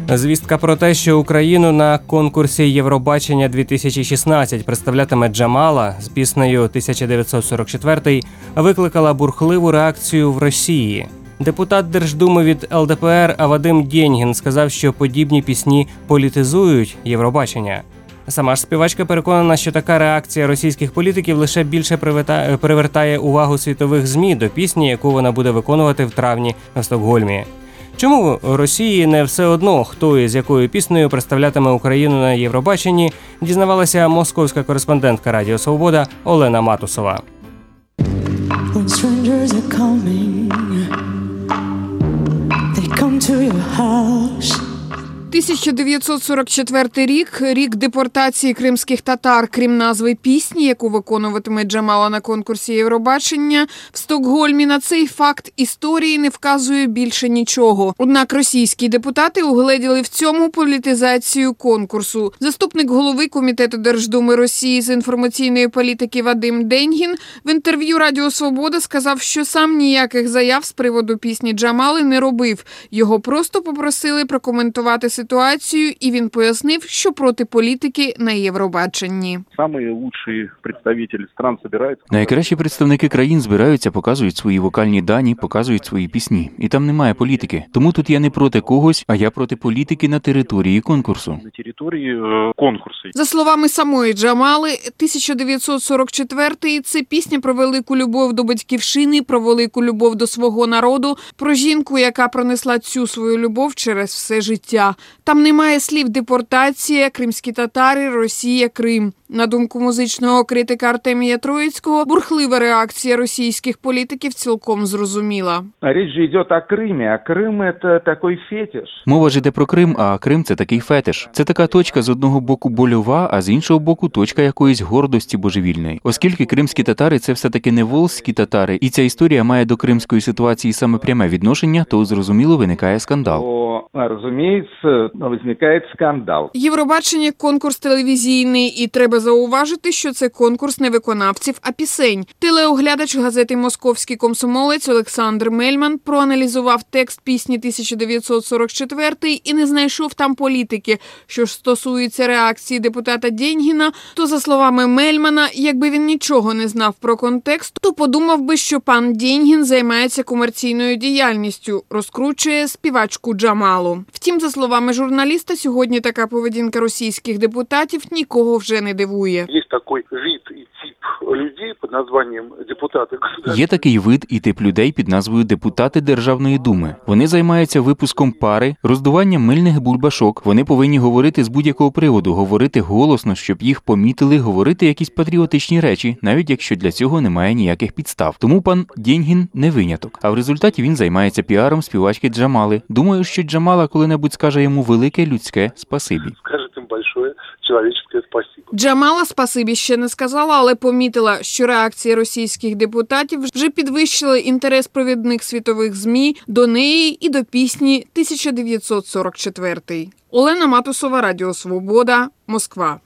Звістка про те, що Україну на конкурсі Євробачення 2016 представлятиме Джамала з піснею «1944», викликала бурхливу реакцію в Росії. Депутат Держдуми від ЛДПР Вадим Деньгін сказав, що подібні пісні політизують Євробачення. Сама ж співачка переконана, що така реакція російських політиків лише більше привертає увагу світових ЗМІ до пісні, яку вона буде виконувати в травні в Стокгольмі. Чому Росії не все одно, хто і з якою піснею представлятиме Україну на Євробаченні, дізнавалася московська кореспондентка Радіо Свобода Олена Матусова. 1944 рік – рік депортації кримських татар. Крім назви пісні, яку виконуватиме Джамала на конкурсі Євробачення в Стокгольмі, на цей факт історії не вказує більше нічого. Однак російські депутати угледіли в цьому політизацію конкурсу. Заступник голови Комітету Держдуми Росії з інформаційної політики Вадим Деньгін в інтерв'ю Радіо Свобода сказав, що сам ніяких заяв з приводу пісні Джамали не робив. Його просто попросили прокоментувати ситуацію, і він пояснив, що проти політики на Євробаченні. Найкращі представники країн збираються, показують свої вокальні дані, показують свої пісні. І там немає політики. Тому тут я не проти когось, а я проти політики на території конкурсу. За словами самої Джамали, 1944 – це пісня про велику любов до батьківщини, про велику любов до свого народу, про жінку, яка пронесла цю свою любов через все життя. Там немає слів «депортація», «кримські татари», «Росія», «Крим». На думку музичного критика Артемія Троїцького, бурхлива реакція російських політиків цілком зрозуміла. Річ же йде о Кримі, а Крим – це такий фетиш. Мова ж йде про Крим, а Крим – це такий фетиш. Це така точка з одного боку больова, а з іншого боку точка якоїсь гордості божевільної. Оскільки кримські татари – це все-таки не волзькі татари, і ця історія має до кримської ситуації саме пряме відношення, то зрозуміло виникає скандал. Розуміється, виникає скандал. Євробачення – конкурс телевізійний, і треба зауважити, що це конкурс не виконавців, а пісень. Телеоглядач газети «Московський комсомолець» Олександр Мельман проаналізував текст пісні 1944 і не знайшов там політики. Що ж стосується реакції депутата Деньгіна, то, за словами Мельмана, якби він нічого не знав про контекст, то подумав би, що пан Деньгін займається комерційною діяльністю, розкручує співачку Джамалу. Втім, за словами журналіста, сьогодні така поведінка російських депутатів нікого вже не дивує. Є такий вид і тип людей під названням депутати. Є такий вид і тип людей під назвою депутати Державної думи. Вони займаються випуском пари, роздуванням мильних бульбашок. Вони повинні говорити з будь-якого приводу, говорити голосно, щоб їх помітили, говорити якісь патріотичні речі, навіть якщо для цього немає ніяких підстав. Тому пан Деньгін не виняток. А в результаті він займається піаром співачки Джамали. Думаю, що Джамала коли-небудь скаже йому велике людське спасибі. Скаже їм большое человеческое спасибо. Джамала спасибі ще не сказала, але помітила, що реакція російських депутатів вже підвищила інтерес провідних світових ЗМІ до неї і до пісні 1944. Олена Матусова, Радіо Свобода, Москва.